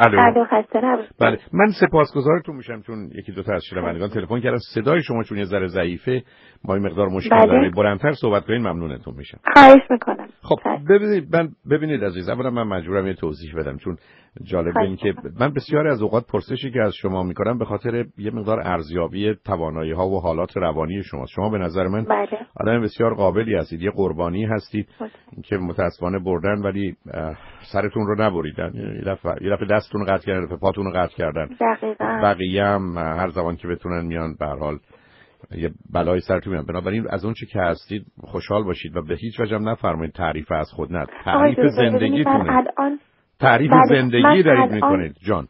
الو خسته نباشید. بله من سپاسگزارتون میشم چون یکی دو تا از شنوندگان تلفن کردن، صدای شما چون یه ذره ضعیفه ما این مقدار مشکل داریم، بلندتر صحبت کنین ممنونتون میشم. خواهش میکنم. خب ببینید عزیز، اولا من مجبورم یه توضیح بدم چون جالب این که من بسیاری از اوقات پرسشی که از شما میکنم به خاطر یه مقدار ارزیابی توانایی ها و حالات روانی شماست. شما به نظر من آدم بسیار قابلی هستید، یه قربانی هستید که متاسفانه بردن ولی سرتون رو نبریدن، یه دفعه دستتون رو قطع کردن، دفعه پاتون رو قطع کردن. بقیه هم هر زمان که بتونن میان به هر حال یه بلای سرتون میان. بنابراین از اون چی که هستید خوشحال باشید و به هیچ وجه هم نفرمایید تعریف از خود نه، تعریف زندگیتونه. تعریف زندگی دارید میکنید جان.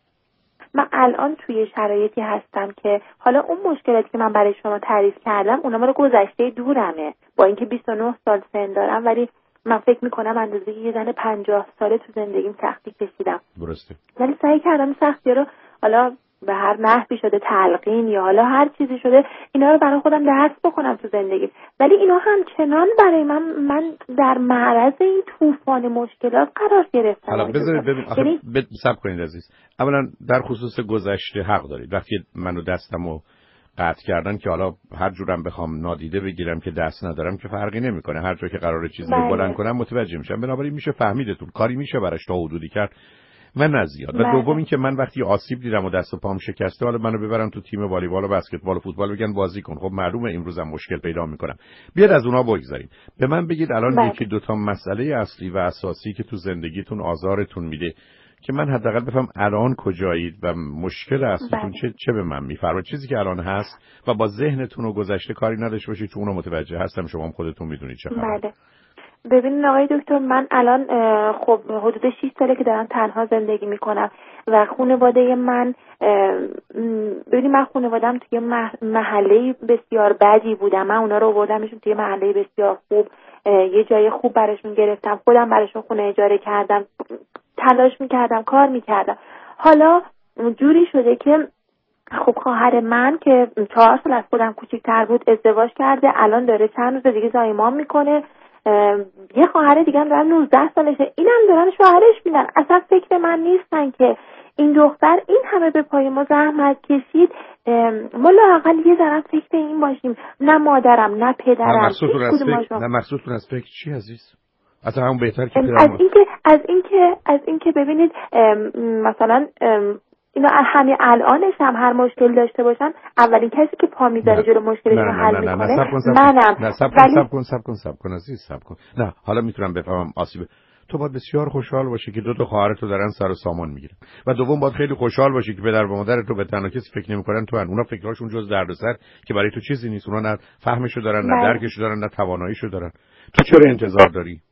من الان توی شرایطی هستم که حالا اون مشکلاتی که من برای شما تعریف کردم اونا مال گذشته دورمه، با اینکه 29 سال سن دارم ولی من فکر میکنم اندازه یه زن 50 ساله تو زندگیم سختی کشیدم. درسته. ولی سعی کردم سختی رو حالا به هر نحوی شده، تلقین یا حالا هر چیزی شده، اینا رو برای خودم درس بکنم تو زندگی. ولی اینا همچنان برای من در معرض این طوفان مشکلات قرار گرفتم. حالا بذارید صبر کنید عزیز. اولا در خصوص گذشته حق دارید. وقتی منو دستمو قطع کردن که حالا هر جورم بخوام نادیده بگیرم که دست ندارم که فرقی نمیکنه، هر جا که قراره چیزی رو بلند کنم متوجه میشم. بنابراین میشه فهمیدتون، کاری میشه براش تا حدودی کرد و نه زیاد. و دوم این که من وقتی آسیب دیدم و دست و پام شکسته، حالا منو ببرن تو تیم والیبال و بسکتبال و فوتبال بگن بازی کن، خب معلومه امروزم مشکل پیدا میکنم. بیاد از اونها بگذاریم. به من بگید الان یکی دو تا مسئله اصلی و اساسی که تو زندگیتون آزارتون میده که من حداقل بفهم الان کجایید و مشکل اصلیتون چه به من میفرمایید، چیزی که الان هست و با ذهنتون و گذشته کاری نداشته باشید چون اونو متوجه هستم، شما هم خودتون میدونید چه خبره. ببینید آقای دکتر، من الان خب حدود 6 ساله که دارم تنها زندگی میکنم و خانواده من، ببینید من خانواده‌ام توی محله بسیار بدی بودم، من اونا رو آوردمشون توی محله بسیار خوب، یه جای خوب براشون گرفتم، خودم براشون خونه اجاره کردم، تلاش میکردم، کار میکردم. حالا جوری شده که خب خواهر من که 4 سال از خودم کوچیک‌تر بود ازدواج کرده، الان داره چند روز دیگه زایمان میکنه. یه خواهر دیگه هم دارن 19 سالشه، اینم دارن شوهرش میدن. اصلا فکر من نیستن که این دختر این همه به پای ما زحمت کشید، ما لااقل یه ذره فکر این باشیم. نه مادرم نه پدرم. نه مقصودتون از فکر چی عزیز؟ اصلا همون بهتر که از اینکه ببینید مثلا اینا همین الانش هم هر مشکل داشته باشن، اولین کسی که پا میذاره جلو مشکلش رو حل میکنه منم. سب کن عزیز، سب کن. نه حالا میتونم بفهمم آسیب تو باید بسیار خوشحال باشی که 2 تا خواهرتو دارن سر و سامان میگیرن و دوم باید خیلی خوشحال باشی که پدر و مادرت رو به تنها کسی فکر نمیکنن تو، اونا فکراشون جز دردسر که برای تو چیزی نیست، اونا نه فهمشو دارن نه درکشو دارن نه تواناییشو دارن. تو چرا انتظار داری؟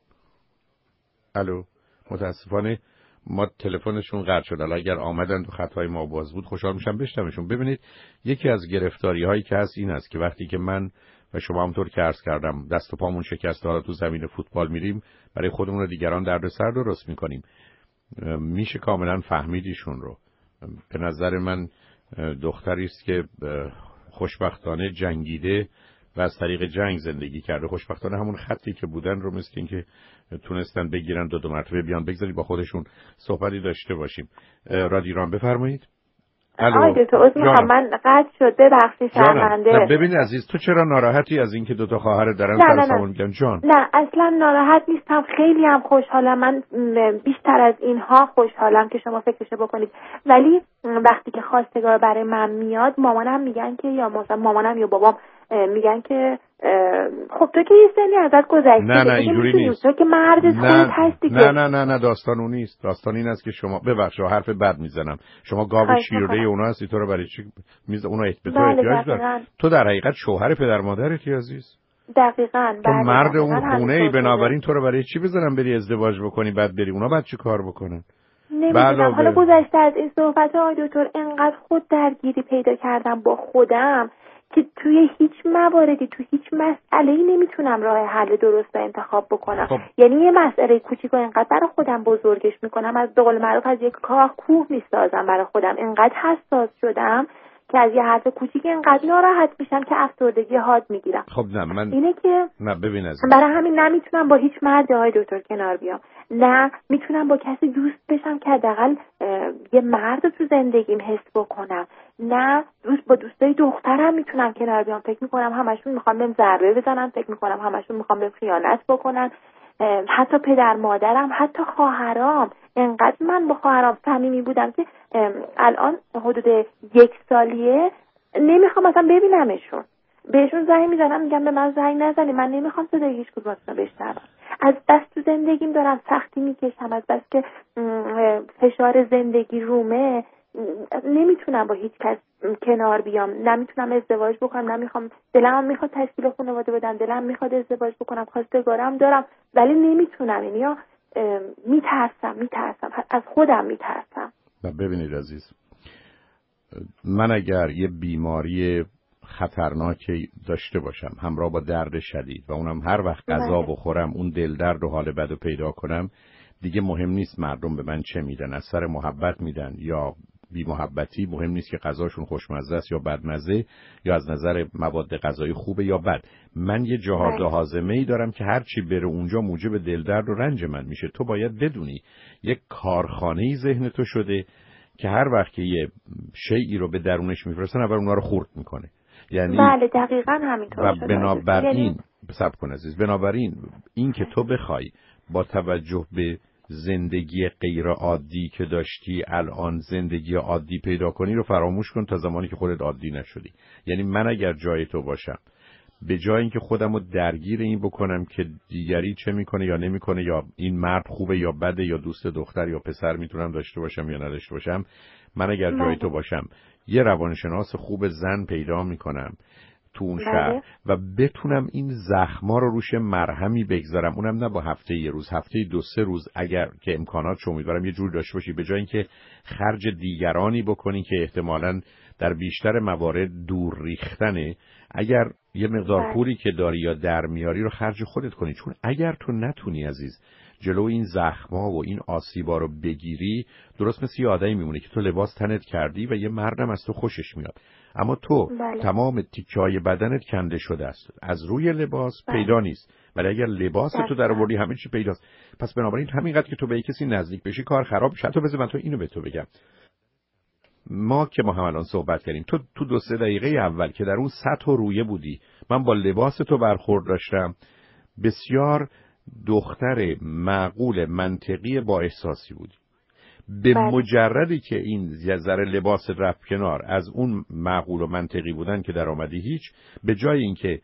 الو، متاسفانه ما تلفنشون قطع شد. حالا اگر آمدن تو خطای ما باز بود خوشحال میشم بشنوشون. ببینید یکی از گرفتاری هایی که هست این است که وقتی که من و شما همونطور که عرض کردم دست و پامون شکسته، حالا تو زمین فوتبال میریم برای خودمون و دیگران دردسر درست میکنیم، میشه کاملا فهمیدیشون رو. به نظر من دختری است که خوشبختانه جنگیده و از طریق جنگ زندگی کرده. خوشبختانه همون خطی که بودن رو مثل این که تونستن بگیرن 2 مرتبه بیان بگذارید با خودشون صحبتی داشته باشیم. رادیران بفرمایید. الو من قطع شد، ببخشید شرمنده. ببین عزیز، تو چرا ناراحتی از اینکه 2 تا خواهر دارن سر سامون میگن جان؟ نه اصلا ناراحت نیستم، خیلی هم خوشحالم. من بیشتر از اینها خوشحالم که شما فکرشو بکنید. ولی وقتی که خواستگار برای من میاد، مامانم میگن که یا مثلا مامانم یا بابام میگن که خب تو که یه سنی ازت گذشته، نه اینجوری نیست، تو که مرد خودت هستی. نه داستان اون نیست. داستان این است که شما ببخشید حرف بد میزنم، شما گاو شیرده اونا هستی، تو رو برای چی اونا به تو احتیاج دارن؟ تو در حقیقت شوهر پدر مادرتی عزیز. دقیقاً. تو مرد اون خونه ای، بنابراین تو رو برای چی بذارن بری ازدواج بکنی بعد بری اونا بعد چی کار بکنن؟ نمیدونم. حالا گذشته از این صحبت آقای دکتر انقدر خود درگیری پیدا کردم با خودم که توی هیچ مواردی، توی هیچ مسئله‌ای نمیتونم راه حل درست انتخاب بکنم. یعنی یه مسئله کوچیکو انقدر برای خودم بزرگش میکنم، از به قول معروف از یک کاه کوه میسازم برای خودم. انقدر حساس شدم که از یه حرف کوچیک انقدر ناراحت میشم که افسردگی حاد میگیرم. خب نه من اینه که ببین برای همین نمیتونم با هیچ مردی های دکتر کنار بیام، نه میتونم با کسی دوست بشم که حداقل یه مرد تو زندگیم حس بکنم، نه با دوستای دخترم میتونم کنار بیام. فکر میکنم همشون میخوام بهم ضربه بزنن، فکر میکنم همشون میخوام بهم خیانت بکنن، حتی پدر مادرم، حتی خواهرام. انقدر من با خواهرام صمیمی بودم که الان حدود 1 سالیه نمیخوام اصلا ببینمشون. بهشون زنگ میزنم میگم به من زنگ نزنی، من نمیخوام صدای هیچ کدومتون رو بشنوم. از بس تو زندگیم دارم سختی میکشم، از بس که فشار زندگی رومه، نمیتونم با هیچ کس کنار بیام، نمیتونم ازدواج بکنم، نمیخوام، دلم میخواد تشکیل خانواده بدم، دلم میخواد ازدواج بکنم، خواستگارم دارم، ولی نمیتونم. یعنی میترسم از خودم میترسم. و ببینید عزیز، من اگر یه بیماری خطرناکی داشته باشم همراه با درد شدید و اونم هر وقت غذا بخورم اون دل درد و حال بد پیدا کنم، دیگه مهم نیست مردم به من چه میدن، از سر محبت میدن یا بی محبتی، مهم نیست که غذاشون خوشمزه است یا بدمزه، یا از نظر مواد غذایی خوبه یا بد. من یه جهاز هاضمه‌ای دارم که هر چی بره اونجا موجب دل درد و رنج من میشه. تو باید بدونی یک کارخانه‌ای ذهن تو شده که هر وقت که یه شیئی رو به درونش میفرستن اول اونها رو خورد میکنه. یعنی بله دقیقاً همینطور و شده. بنابراین صبر کن عزیز، بنابراین این که تو بخوای با توجه به زندگی غیر عادی که داشتی الان زندگی عادی پیدا کنی رو فراموش کن تا زمانی که خودت عادی نشدی. یعنی من اگر جای تو باشم، به جای اینکه خودم رو درگیر این بکنم که دیگری چه میکنه یا نمیکنه، یا این مرد خوبه یا بده، یا دوست دختر یا پسر میتونم داشته باشم یا نداشته باشم، من اگر جای تو باشم یه روانشناس خوب زن پیدا میکنم تو اون شهر و بتونم این زخما رو روش مرهمی بگذارم، اونم نه با هفته یه روز، هفته 2-3 روز اگر که امکانات شو امیدوارم یه جور داشته باشی، به جای اینکه خرج دیگرانی بکنی که احتمالاً در بیشتر موارد دور ریختنه، اگر یه مقدار پولی که داری یا در میاری رو خرج خودت کنی. چون اگر تو نتونی عزیز جلو این زخما و این آسیبا رو بگیری، درست مثل یه آدمی میمونه که تو لباس تنت کردی و یه مردم از تو خوشش میاد، اما تو تمام تیکه‌های بدنت کنده شده است، از روی لباس پیدا نیست، ولی اگر لباس تو در آوردی همه چی پیداست. پس بنابراین همینقدر که تو به کسی نزدیک بشی کار خراب میشه. تو بذار من تو اینو به تو بگم، ما که ما هم الان صحبت کردیم، تو 2-3 دقیقه اول که در اون سطح و رویه بودی، من با لباس تو برخورد داشتم، بسیار دختر معقول منطقی با احساسی بودی. به مجردی که این ذره لباس رفت کنار، از اون معقول و منطقی بودن که در آمدی هیچ، به جای اینکه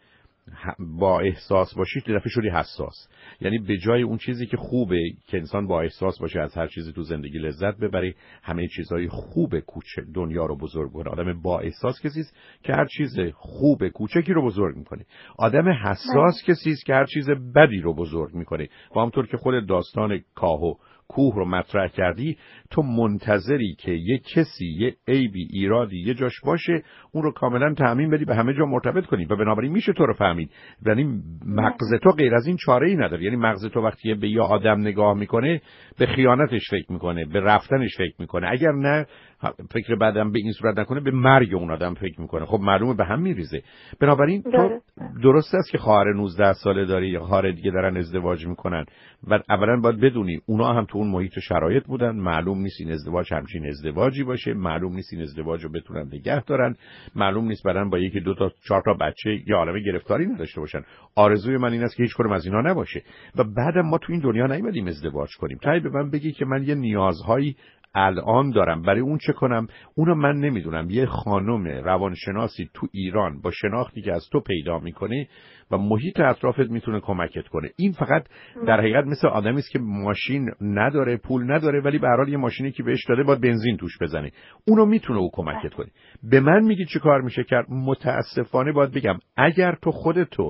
با احساس باشی دفعه شدی حساس. یعنی به جای اون چیزی که خوبه که انسان با احساس باشه، از هر چیزی تو زندگی لذت ببره، همه چیزهای خوب کوچه دنیا رو بزرگ کنه. آدم با احساس کسی است که هر چیز خوب کوچکی رو بزرگ میکنه. آدم حساس کسی است که هر چیز بدی رو بزرگ میکنه. و همونطور که خود داستان کاه و کوه رو مطرح کردی، تو منتظری که یه کسی یه عیبی ایرادی یه جاش باشه اون رو کاملا تعمیم بدی، به همه جا مرتبط کنی و بنابراین میشه تو رو فهمید. یعنی مغز تو غیر از این چاره‌ای نداره. یعنی مغز تو وقتی به یه آدم نگاه میکنه به خیانتش فکر میکنه، به رفتنش فکر میکنه، اگر نه فکر بعدم به این صورت نکنه به مرگ اون آدم فکر میکنه. خب معلومه به هم میریزه. بنابراین تو درست است که خواهر 19 ساله داری یا خواهر دیگه دارن ازدواج میکنن و اولا باید بدونی اونا هم تو اون محیط و شرایط بودن، معلوم نیست این ازدواج همچین ازدواجی باشه، معلوم نیست این ازدواج رو بتونن نگه دارن، معلوم نیست بعدن با 1 2 تا 4 تا بچه یا عالمه گرفتاری نداشته باشن. آرزوی من این است که هیچ کدوم از اینا نباشه و بعدم ما تو این دنیا نیومدیم ازدواج کنیم. تا به من بگی که من یه نیازهایی الان دارم، برای اون چه کنم؟ اونو من نمیدونم. یه خانم روانشناسی تو ایران با شناختی که از تو پیدا میکنه و محیط اطرافت میتونه کمکت کنه. این فقط در حقیقت مثل آدمی است که ماشین نداره، پول نداره، ولی به هر حال یه ماشینی که بهش داده باید بنزین توش بزنه، اونو میتونه او کمکت کنه. به من میگی چه کار میشه کرد؟ متاسفانه باید بگم اگر تو خودتو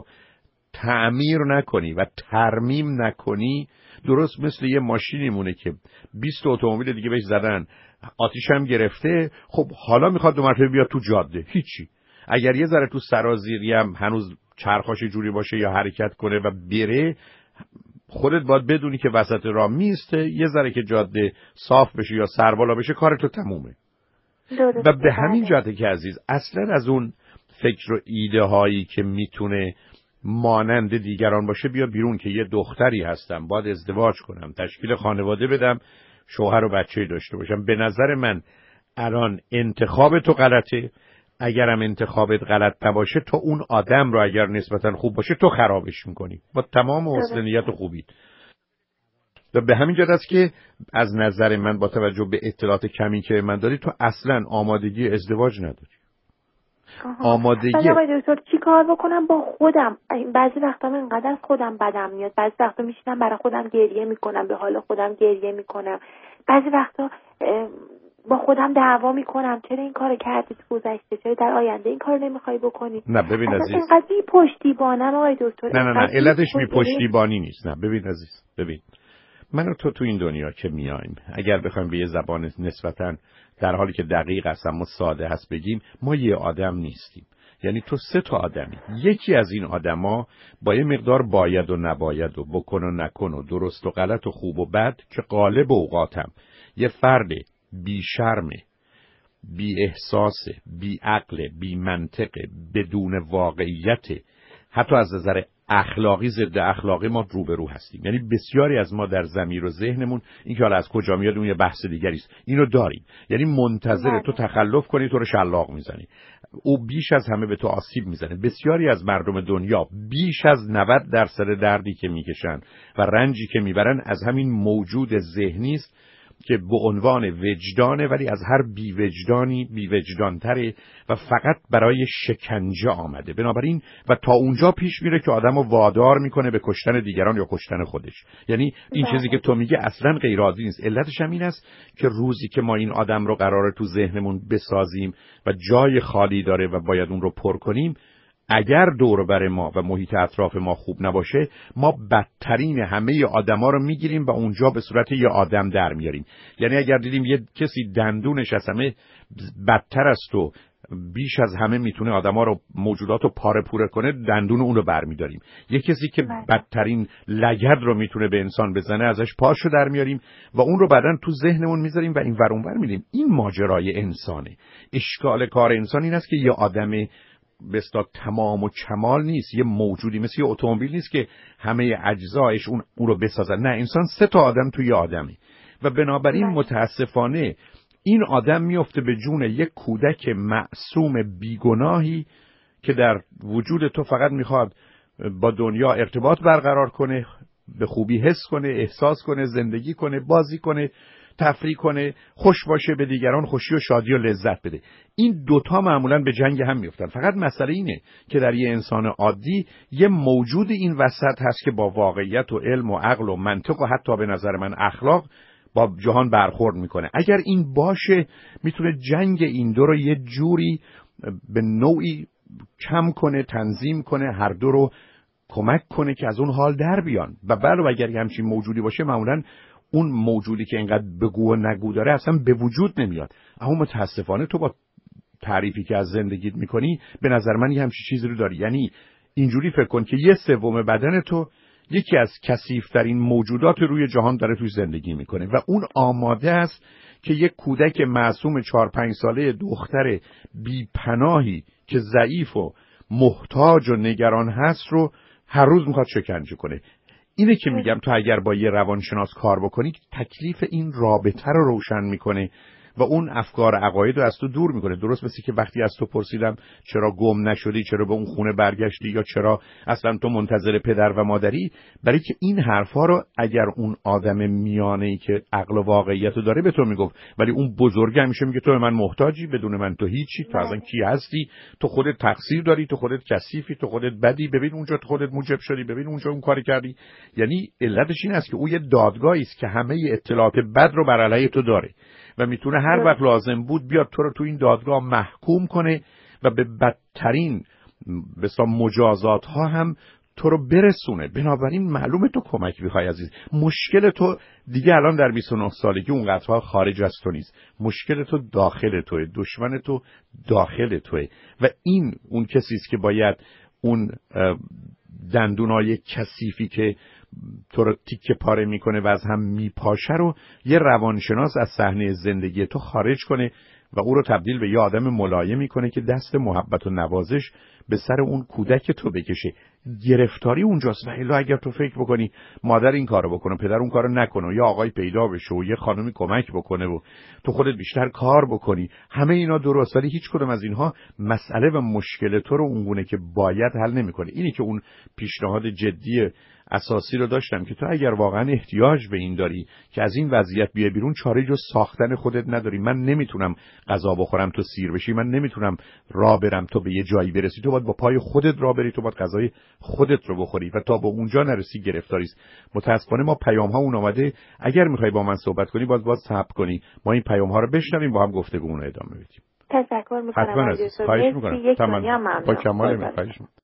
تعمیر نکنی و ترمیم نکنی، درست مثل یه ماشینی مونه که 20 اتومبیل دیگه بهش زدن، آتیش هم گرفته، خب حالا میخواد 2 مرتبه بیاد تو جاده، هیچی. اگر یه ذره تو سرازیری هم هنوز چرخاش جوری باشه یا حرکت کنه و بره، خودت باید بدونی که وسط راه میسته، یه ذره که جاده صاف بشه یا سربالا بشه کار تو تمومه. و به همین جهته که عزیز اصلا از اون فکر و ایده هایی که میتونه مانند دیگران باشه بیا بیرون که یه دختری هستم، باید ازدواج کنم، تشکیل خانواده بدم، شوهر و بچه‌ای داشته باشم. به نظر من الان انتخاب تو غلطه. اگرم انتخابت غلط نباشه تو اون آدم رو اگر نسبتا خوب باشه تو خرابش میکنی با تمام حسن نیت و خوبیت. و به همین جهت است که از نظر من با توجه به اطلاعات کمی که من داری تو اصلا آمادگی ازدواج نداری. آمادگی آقای دکتر چی کار بکنم با خودم؟ بعضی وقتا من اینقدر از خودم بدم میاد، بعضی وقتا میشینم برای خودم گریه میکنم، به حال خودم گریه میکنم، بعضی وقتا با خودم دعوا میکنم چرا این کارو کردی تو گذشته، چرا در آینده این کارو نمیخوای بکنی. نه ببین عزیز، اینقدر بی پشتیبانم آقای دکتر. نه علتش بی پشتیبانی نیست. نه ببین عزیز، ببین من و تو این دنیا که میایم اگر بخوایم به یه زبان نسبتاً در حالی که دقیق است اما ساده هست بگیم، ما یه آدم نیستیم. یعنی تو 3 تا آدمی. یکی از این آدما با یه مقدار باید و نباید و بکن و نکن و درست و غلط و خوب و بد که غالب اوقاتم یه فرد بی شرم، بی احساس، بی عقل، بی منطق، بدون واقعیت، حتی از نظر اخلاقی ضد اخلاقی ما روبرو هستیم. یعنی بسیاری از ما در ضمیر و ذهنمون این که حالا از کجا میاد اون یه بحث دیگری است، اینو داریم. یعنی منتظر تو تخلف کنی تو رو شلاق میزنی، او بیش از همه به تو آسیب میزنه. بسیاری از مردم دنیا بیش از 90% دردی که میکشن و رنجی که میبرن از همین موجود ذهنی است که به عنوان وجدانه، ولی از هر بیوجدانی بیوجدانتره و فقط برای شکنجه آمده. بنابراین و تا اونجا پیش میره که آدمو وادار میکنه به کشتن دیگران یا کشتن خودش. یعنی این چیزی که تو میگه اصلا غیر عادی نیست. علتش هم این است که روزی که ما این آدم رو قراره تو ذهنمون بسازیم و جای خالی داره و باید اون رو پر کنیم، اگر دور بر ما و محیط اطراف ما خوب نباشه، ما بدترین همه آدما رو میگیریم و اونجا به صورت یه آدم در میاریم. یعنی اگر دیدیم یه کسی دندونش از همه بدتر است و بیش از همه میتونه آدما رو موجودات رو پاره پوره کنه، دندون اون رو برمیداریم. یه کسی که بدترین لگد رو میتونه به انسان بزنه ازش پاشو در میاریم و اون رو بعدن تو ذهنمون میذاریم و این ور اون ور میریم. این ماجرای انسانه. اشکال کار انسان این است که یه آدم بستا تمام و کمال نیست، یه موجودی مثل یه اتومبیل نیست که همه اجزایش اون رو بسازن. نه، انسان 3 تا آدم توی آدمی و بنابراین متاسفانه این آدم میفته به جون یک کودک معصوم بیگناهی که در وجود تو فقط میخواد با دنیا ارتباط برقرار کنه، به خوبی حس کنه، احساس کنه، زندگی کنه، بازی کنه، تفریح کنه، خوش باشه، به دیگران خوشی و شادی و لذت بده. این دوتا معمولاً به جنگ هم میفتن. فقط مسئله اینه که در یه انسان عادی یه موجود این وسط هست که با واقعیت و علم و عقل و منطق و حتی به نظر من اخلاق با جهان برخورد میکنه. اگر این باشه میتونه جنگ این دو رو یه جوری به نوعی کم کنه، تنظیم کنه، هر دو رو کمک کنه که از اون حال در بیان. و علاوه اگر همچین موجودی باشه معمولاً اون موجودی که اینقدر بگو و نگو داره اصلا به وجود نمیاد. اما متاسفانه تو با تعریفی که از زندگیت میکنی به نظر من یه همچین چیزی رو داری. یعنی اینجوری فکر کن که 1/3 بدن تو یکی از کثیف‌ترین موجودات روی جهان داره توی زندگی میکنه و اون آماده است که یک کودک معصوم 4-5 ساله دختر بی‌پناهی که ضعیف و محتاج و نگران هست رو هر روز میخواد شکنجه کنه. اینه که میگم تو اگر با یه روانشناس کار بکنی تکلیف این رابطه رو روشن میکنه و اون افکار عقاید رو از تو دور میکنه. درست مثل که وقتی از تو پرسیدم چرا گم نشدی، چرا به اون خونه برگشتی، یا چرا اصلا تو منتظر پدر و مادری، برای که این حرفا رو اگر اون آدم میانه‌ای که عقل و واقعیت رو داره به تو میگفت، ولی اون بزرگ همیشه میگه تو به من محتاجی، بدون من تو هیچی، تو اصلا کی هستی، تو خودت تقصیر داری، تو خودت کثیفی، تو خودت بدی، ببین اونجا تو خودت موجب شدی، ببین اونجا اون کاری کردی. یعنی علتش این است که اون یه دادگاهی است که همه اطلاعات بد رو بر علیه تو داره و میتونه هر وقت لازم بود بیاد تو رو تو این دادگاه محکوم کنه و به بدترین بسا مجازات ها هم تو رو برسونه. بنابراین معلومه تو کمک می‌خوای عزیز. مشکل تو دیگه الان در 29 سالگی اونقدرها خارج از تو نیست. مشکل تو داخل توئه، دشمن تو داخل توئه و این اون کسی است که باید اون دندونای کثیفی که تو رو تیکه پاره میکنه و از هم میپاشه رو یه روانشناس از صحنه زندگی تو خارج کنه و او رو تبدیل به یه آدم ملایم میکنه که دست محبت و نوازش به سر اون کودک تو بکشه. گرفتاری اونجاست. و الا اگر تو فکر بکنی مادر این کارو بکنه، پدر اون کارو نکنه، یا آقای پیدا بشه و یه خانمی کمک بکنه و تو خودت بیشتر کار بکنی، همه اینا درست، ولی هیچ کدوم از اینها مسئله و مشکل تو رو اونگونه که باید حل نمیکنه. اینی که اون پیشنهاد جدی اساسی رو داشتم که تو اگر واقعا احتیاج به این داری که از این وضعیت بیای بیرون، چاره جز ساختن خودت نداری. من نمیتونم غذا بخورم تو سیر بشی، من نمیتونم راه برم تو به یه جایی برسی. تو باید با پای خودت راه بری، تو باید غذای خودت رو بخوری و تا به اونجا نرسی گرفتاری است. متاسفانه ما پیام ها اون اومده. اگر میخوای با من صحبت کنی باید صبر کنی، ما این پیام ها رو بشنویم، با هم گفتگومون رو ادامه بدیم. تشکر میکنم. خواهش میکنم. با کمال میل.